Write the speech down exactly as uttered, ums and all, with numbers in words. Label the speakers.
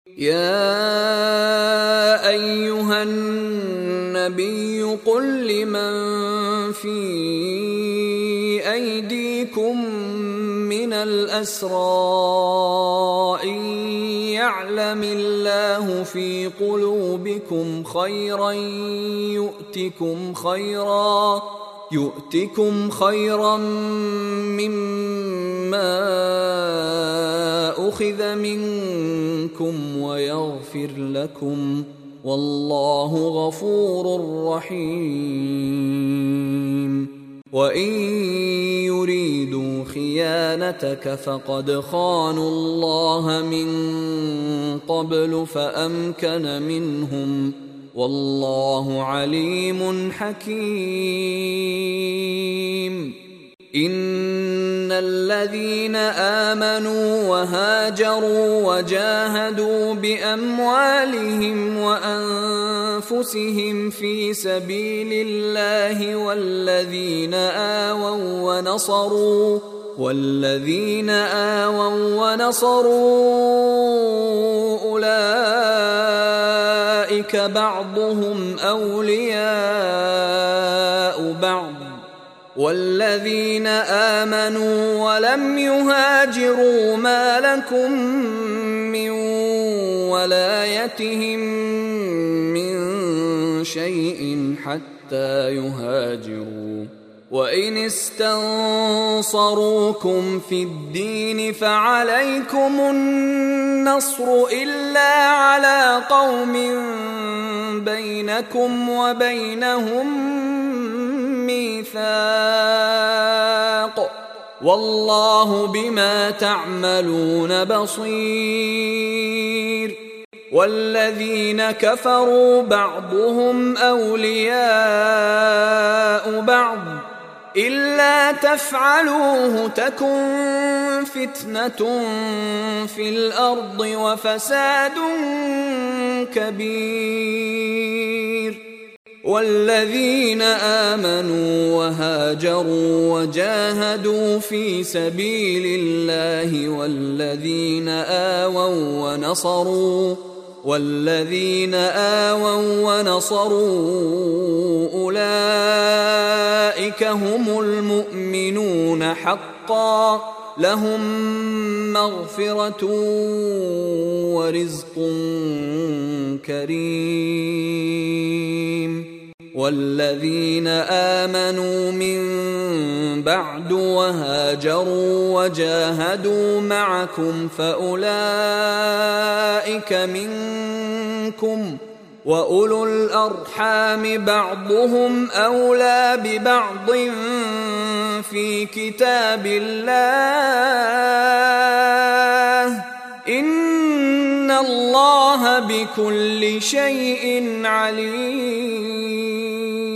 Speaker 1: يا أيها النبي قل لمن في أيديكم من الأسرى إن يعلم الله في قلوبكم خيرا يؤتكم خيرا يؤتكم خيرا مما أخذ منكم ويغفر لكم والله غفور رحيم. وإن يريدوا خيانتك فقد خانوا الله من قبل فأمكن منهم والله عليم حكيم. إن الذين آمنوا وهاجروا وجاهدوا بأموالهم وأنفسهم في سبيل الله والذين آووا ونصروا والذين آووا ونصروا أولئك بعضهم أولياء بعض والذين آمنوا ولم يهاجروا ما لكم من ولايتهم من شيء حتى يهاجروا. وإن استنصروكم في الدين فعليكم النصر إلا على قوم بينكم وبينهم ميثاق والله بما تعملون بصير. والذين كفروا بعضهم أولياء بعض إلا تفعلوه تكن فتنة في الأرض وفساد كبير. والذين آمنوا وهاجروا وجاهدوا في سبيل الله والذين آووا ونصروا والذين آووا ونصروا أولئك هم المؤمنون حقا لهم مغفرة ورزق كريم. والذين آمنوا من بعد وهاجروا وجاهدوا معكم فأولئك منكم وأولو الأرحام بعضهم أولى ببعض في كتاب الله إن الله بكل شيء عليم.